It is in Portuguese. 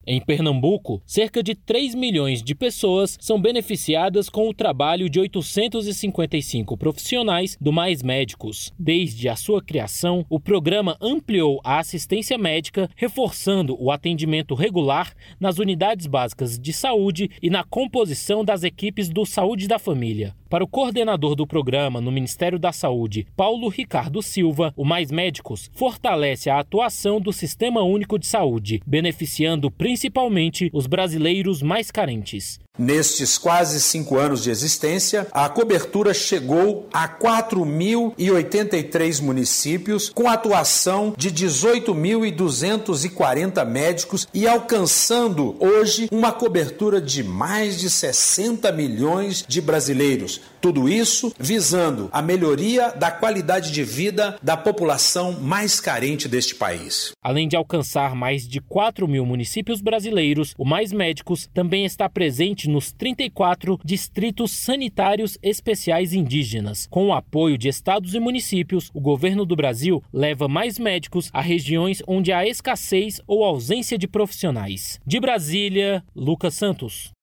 Em Pernambuco, cerca de 3 milhões de pessoas são beneficiadas com o trabalho de 855 profissionais do Mais Médicos. Desde a sua criação, o programa ampliou a assistência médica, reforçando o atendimento regular nas unidades básicas de saúde e na composição das equipes do Saúde da Família. Para o coordenador do programa no Ministério da Saúde, Paulo Ricardo Silva, o Mais Médicos fortalece a atuação do Sistema Único de Saúde, beneficiando principalmente os brasileiros mais carentes. Nestes quase 5 anos de existência, a cobertura chegou a 4.083 municípios, com atuação de 18.240 médicos e alcançando hoje uma cobertura de mais de 60 milhões de brasileiros. Tudo isso visando a melhoria da qualidade de vida da população mais carente deste país. Além de alcançar mais de 4 mil municípios brasileiros, o Mais Médicos também está presente nos 34 distritos sanitários especiais indígenas. Com o apoio de estados e municípios, o governo do Brasil leva mais médicos a regiões onde há escassez ou ausência de profissionais. De Brasília, Lucas Santos.